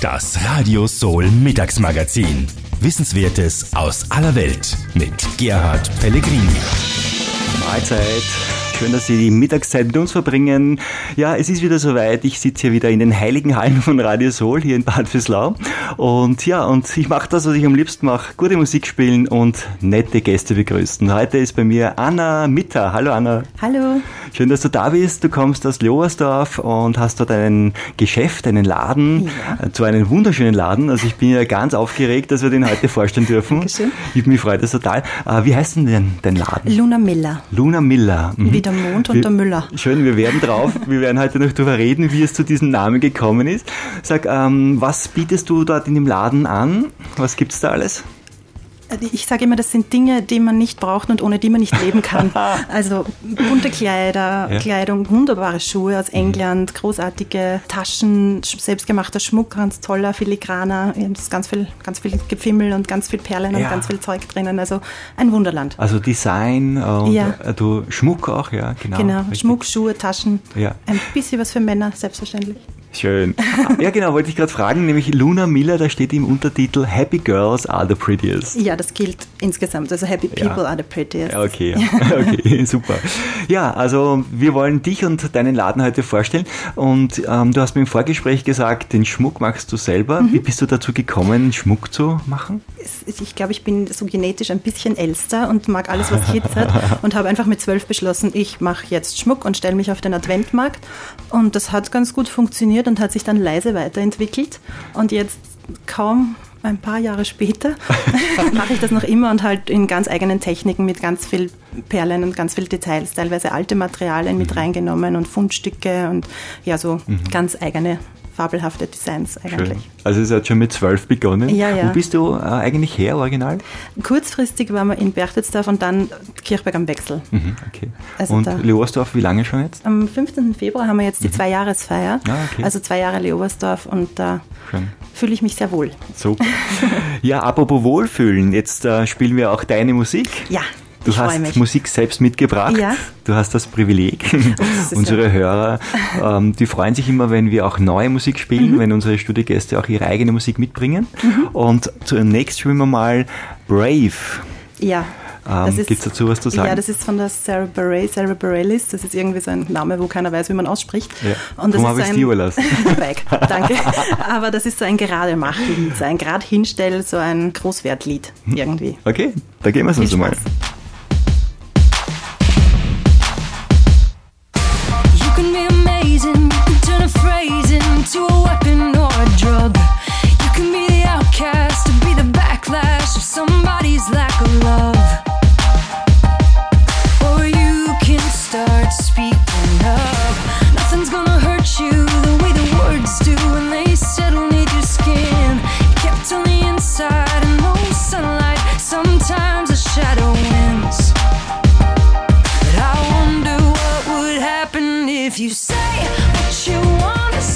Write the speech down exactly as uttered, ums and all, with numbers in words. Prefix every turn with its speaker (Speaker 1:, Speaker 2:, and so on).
Speaker 1: Das Radio Soul Mittagsmagazin. Wissenswertes aus aller Welt mit Gerhard Pellegrini.
Speaker 2: Mahlzeit. Schön, dass Sie die Mittagszeit mit uns verbringen. Ja, es ist wieder soweit. Ich sitze hier wieder in den heiligen Hallen von Radio Soul hier in Bad Vöslau. Und ja, und ich mache das, was ich am liebsten mache. Gute Musik spielen und nette Gäste begrüßen. Heute ist bei mir Anna Mitter. Hallo Anna.
Speaker 3: Hallo.
Speaker 2: Schön, dass du da bist. Du kommst aus Leobersdorf und hast dort ein Geschäft, einen Laden. Ja. Zu einem wunderschönen Laden. Also ich bin ja ganz aufgeregt, dass wir den heute vorstellen dürfen.
Speaker 3: Dankeschön.
Speaker 2: Ich mich freut das total. Wie heißt denn dein, dein Laden?
Speaker 3: Luna Miller.
Speaker 2: Luna Miller. Mhm.
Speaker 3: Wie der Mond und
Speaker 2: wir,
Speaker 3: der Müller.
Speaker 2: Schön, wir werden drauf. Wir werden heute noch darüber reden, wie es zu diesem Namen gekommen ist. Sag, ähm, was bietest du dort in dem Laden an? Was gibt's da alles?
Speaker 3: Ich sage immer, das sind Dinge, die man nicht braucht und ohne die man nicht leben kann. Also bunte Kleider, ja. Kleidung, wunderbare Schuhe aus England, großartige Taschen, selbstgemachter Schmuck, ganz toller, filigraner, ganz viel, ganz viel Gefimmel und ganz viel Perlen und ja. ganz viel Zeug drinnen. Also ein Wunderland.
Speaker 2: Also Design und
Speaker 3: ja.
Speaker 2: du, Schmuck auch, ja, genau.
Speaker 3: Genau,
Speaker 2: richtig.
Speaker 3: Schmuck, Schuhe, Taschen,
Speaker 2: ja.
Speaker 3: ein bisschen was für Männer, selbstverständlich.
Speaker 2: Schön. Ja, genau, wollte ich gerade fragen, nämlich Luna Miller, da steht im Untertitel Happy Girls are the prettiest.
Speaker 3: Ja, das gilt insgesamt, also Happy People ja. are the prettiest.
Speaker 2: Okay, okay, super. Ja, also wir wollen dich und deinen Laden heute vorstellen und ähm, du hast mir im Vorgespräch gesagt, den Schmuck machst du selber. Mhm. Wie bist du dazu gekommen, Schmuck zu machen?
Speaker 3: Ich glaube, ich bin so genetisch ein bisschen älster und mag alles, was glitzert und habe einfach mit zwölf beschlossen, ich mache jetzt Schmuck und stelle mich auf den Adventmarkt und das hat ganz gut funktioniert und hat sich dann leise weiterentwickelt und jetzt kaum ein paar Jahre später mache ich das noch immer und halt in ganz eigenen Techniken mit ganz viel Perlen und ganz viel Details, teilweise alte Materialien mit reingenommen und Fundstücke und ja, so mhm. ganz eigene fabelhafte Designs eigentlich.
Speaker 2: Schön. Also es hat schon mit zwölf begonnen.
Speaker 3: Ja, ja.
Speaker 2: Wo bist du äh, eigentlich her, original?
Speaker 3: Kurzfristig waren wir in Berchtesdorf und dann Kirchberg am Wechsel.
Speaker 2: Mhm, okay.
Speaker 3: Also
Speaker 2: und Leobersdorf, wie lange schon jetzt?
Speaker 3: Am fünfzehnten Februar haben wir jetzt die mhm. Zwei-Jahresfeier. Ah, okay. Also zwei Jahre Leobersdorf und da Schön. Fühle ich mich sehr wohl.
Speaker 2: Super. Ja, apropos Wohlfühlen, jetzt äh, spielen wir auch deine Musik.
Speaker 3: Ja.
Speaker 2: Du hast Musik selbst mitgebracht,
Speaker 3: ja.
Speaker 2: du hast das Privileg. Das unsere ja. Hörer, ähm, die freuen sich immer, wenn wir auch neue Musik spielen, mhm. wenn unsere Studiogäste auch ihre eigene Musik mitbringen. Mhm. Und zunächst spielen wir mal Brave.
Speaker 3: Ja.
Speaker 2: Ähm, Gibt es dazu was zu sagen?
Speaker 3: Ja, das ist von der Sarah Bareilles, Sarah Bareilles. Das ist irgendwie so ein Name, wo keiner weiß, wie man ausspricht.
Speaker 2: Ja. Und das Darum habe ich es dir überlassen.
Speaker 3: Danke. Aber das ist so ein Gerademachlied, so ein Grad hinstell, so ein Großwertlied irgendwie.
Speaker 2: Okay, da gehen wir es uns mal.
Speaker 4: You can be amazing, you can turn a phrase into a weapon or a drug. You can be the outcast or be the backlash of somebody's lack of love. Or you can start speaking up. Nothing's gonna hurt you the way the words do when they settle neath your skin. You're kept on the inside and no sunlight. Sometimes a shadow wins. But I wonder what would happen if you say what you want to